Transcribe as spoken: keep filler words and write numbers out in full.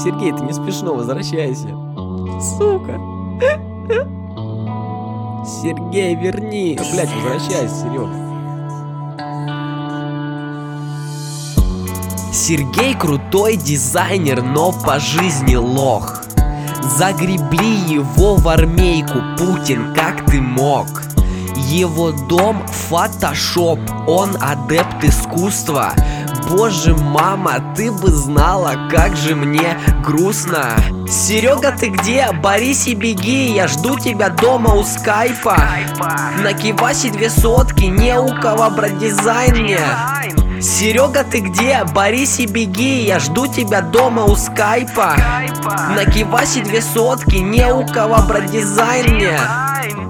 Сергей, ты не смешно, возвращайся. Сука. Сергей, верни. Блять, возвращайся, Серег. Сергей крутой дизайнер, но по жизни лох. Загребли его в армейку, Путин, как ты мог? Его дом фотошоп, он адепт искусства. Боже, мама, ты бы знала, как же мне грустно. Серега, ты где? Борись и беги, я жду тебя дома у скайпа. На кивасе две сотки, не у кого брать дизайн мне. Серега, ты где? Борись и беги, я жду тебя дома у скайпа. На кивасе две сотки, не у кого брать дизайн мне.